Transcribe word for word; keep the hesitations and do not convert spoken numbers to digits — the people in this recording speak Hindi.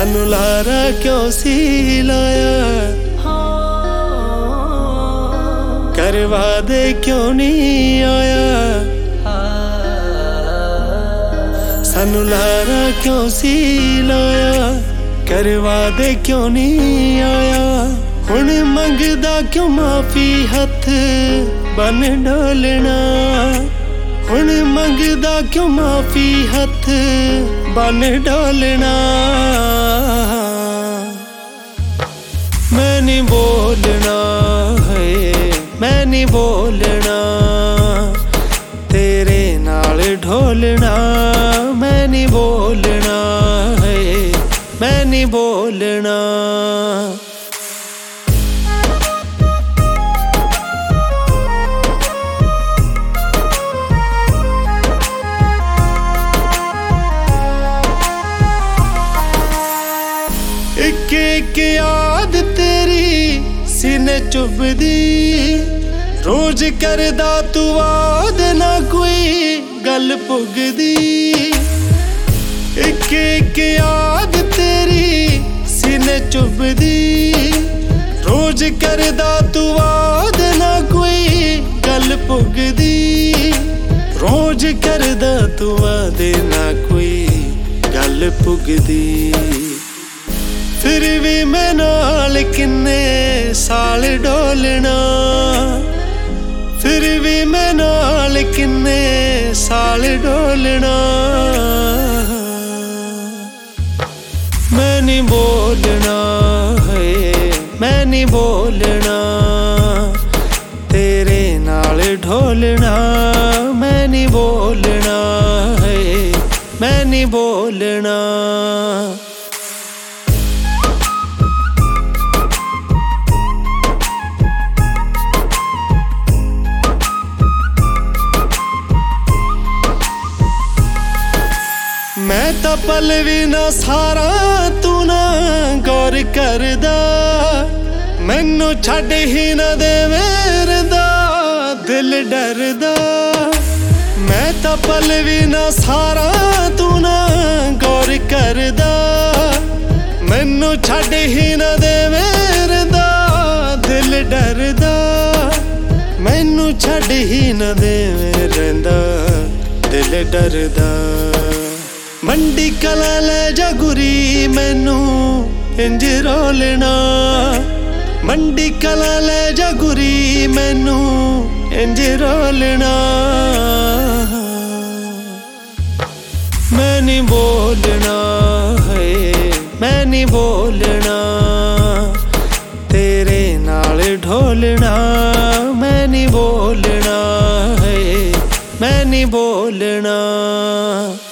सानू लारा क्यों सी लाया, करवा दे क्यों नहीं आया। सानू लारा क्यों सी लाया, करवा दे क्यों नहीं आया। हुण मंगदा क्यों माफी हथ बन डोलना, हुण मंगदा क्यों माफी हथ बन डोलना। मैं नहीं बोलना है, मैं नहीं बोलना, तेरे नाल ढोलना। मैं नहीं बोलना है, मैं नहीं बोलना। एक एक याद तेरी सीने चुभदी, रोज करदा तू वाद ना कोई गल पुगदी। एक एक याद तेरी सीने चुभदी, रोज करदा तू वाद ना कोई गल पुगदी। रोज करदा तू वाद ना कोई गल पुगदी। फिर भी मैं नाल किन्ने साल डोलना, फिर भी मैं नाल किन्ने साल डोलना। मैं नहीं बोलना है, मैं नहीं बोलना, तेरे नाल ढोलना। मैं नहीं बोलना है, मैं नहीं बोलना। मैं तो पल भी ना सारा तू ना गौर करदा, मैनू छड्ड ही ना दे मेरे दा दिल डरदा। मैं तो पल भी ना सारा तू ना गौर करदा, मैनू छड्ड ही ना दे मेरे दा दिल डरदा। मैनू छड्ड ही ना दे मेरे दा दिल डरदा। मंडी कला ले जा गुरी मैनू इंज रोलना, मंडी कला ले जा गुरी मैनू इंज रोलना। मैं नहीं बोलना है, मैं नहीं बोलना, तेरे नाल ढोलना। मैं नहीं बोलना है, मैं नहीं बोलना।